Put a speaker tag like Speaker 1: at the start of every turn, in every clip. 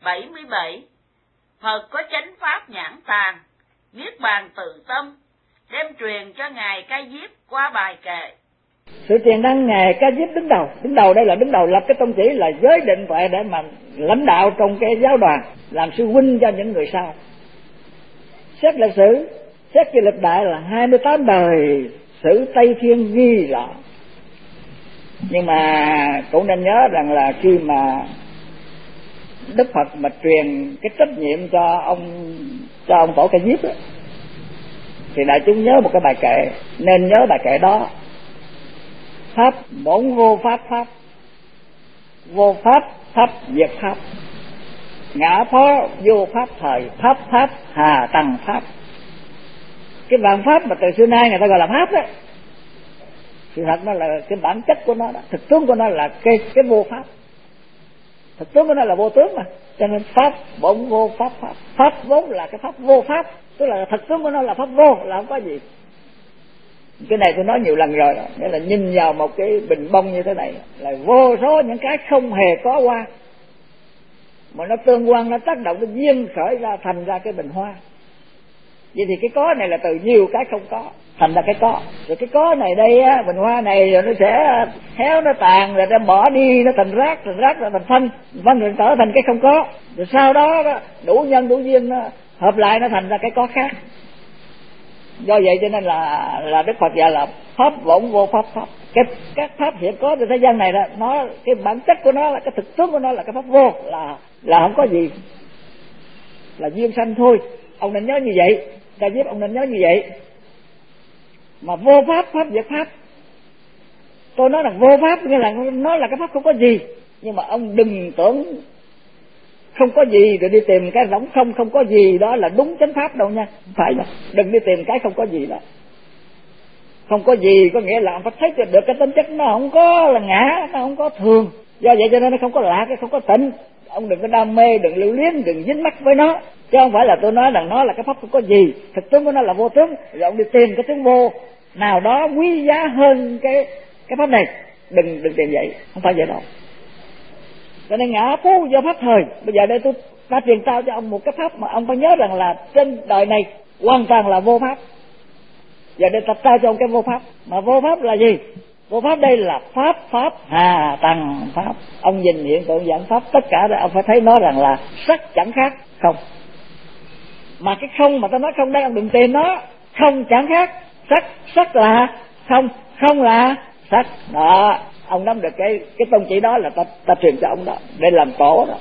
Speaker 1: 77. Phật có chánh pháp nhãn tàng, niết bàn tự tâm, đem truyền cho Ngài Ca Diếp qua bài kệ.
Speaker 2: Sự truyền đăng Ngài Ca Diếp đứng đầu đây là đứng đầu lập cái tông chỉ là giới định tuệ để mà lãnh đạo trong cái giáo đoàn, làm sư huynh cho những người sau. Xét lịch sử, xét cái lịch đại là 28 đời sử Tây Thiên ghi rõ. Nhưng mà cũng nên nhớ rằng là khi mà Đức Phật mà truyền cái trách nhiệm cho ông Tổ Ca Diếp ấy, thì đại chúng nhớ một cái bài kệ, nên nhớ bài kệ đó: pháp bổn vô pháp pháp, vô pháp pháp diệt pháp, ngã phó vô pháp thời, pháp pháp hà tầng pháp. Cái vạn pháp mà từ xưa nay người ta gọi là pháp đấy, sự thật nó là cái bản chất của nó đó, thực tướng của nó là cái vô pháp, thực tướng của nó là vô tướng mà, cho nên pháp bổn vô pháp pháp, pháp vốn là cái pháp vô pháp, tức là thực tướng của nó là pháp vô, là không có gì. Cái này tôi nói nhiều lần rồi đó, nghĩa là nhìn vào một cái bình bông như thế này là vô số những cái không hề có qua, mà nó tương quan, nó tác động, nó duyên khởi ra thành ra cái bình hoa. Vậy thì cái có này là từ nhiều cái không có thành ra cái có, rồi cái có này đây á, bình hoa này rồi nó sẽ héo, nó tàn, rồi nó bỏ đi, nó thành rác, rồi rác rồi thành phân rồi trở thành cái không có, rồi sau đó đủ nhân đủ duyên nó hợp lại nó thành ra cái có khác. Do vậy cho nên là Đức Phật dạy là pháp bổn vô pháp pháp. Các pháp hiện có trên thế gian này đó, nó cái bản chất của nó là cái thực tướng của nó là cái pháp vô, là không có gì, là duyên sanh thôi. Ông nên nhớ như vậy, Ca Diếp ông nên nhớ như vậy. Mà vô pháp pháp diệt pháp, tôi nói là vô pháp nghĩa là nó là cái pháp không có gì, nhưng mà ông đừng tưởng không có gì rồi đi tìm cái rỗng không có gì đó là đúng chánh pháp đâu nha, không phải đâu. Đừng đi tìm cái không có gì đó. Không có gì có nghĩa là ông phải thấy được cái tính chất nó không có là ngã, nó không có thường, do vậy cho nên nó không có lạc, không có tịnh. Ông đừng có đam mê, đừng lưu luyến, đừng dính mắc với nó, chứ không phải là tôi nói rằng nó là cái pháp không có gì, thực tướng của nó là vô tướng, rồi ông đi tìm cái tướng vô nào đó quý giá hơn cái pháp này. Đừng tìm vậy, không phải vậy đâu. Cho nên ngã phú do pháp thời. Bây giờ đây ta truyền trao cho ông một cái pháp mà ông phải nhớ rằng là trên đời này hoàn toàn là vô pháp. Giờ đây ta trao cho ông cái vô pháp. Mà vô pháp là gì? Vô pháp đây là pháp hà tầng pháp. Ông nhìn hiện tượng dạng pháp tất cả đó, ông phải thấy nó rằng là sắc chẳng khác không. Mà cái không mà ta nói không đây, ông đừng tìm nó. Không chẳng khác sắc là không là sắc đó. Ông nắm được cái tôn chỉ đó là ta truyền cho ông đó để làm tổ đó,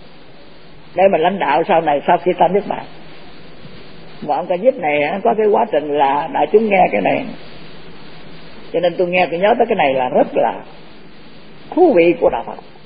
Speaker 2: để mà lãnh đạo sau này, sau khi ta niết bàn. Và ông Ca Diếp này có cái quá trình là đại chúng nghe cái này, cho nên tôi nghe tôi nhớ tới cái này là rất là thú vị của đạo Phật.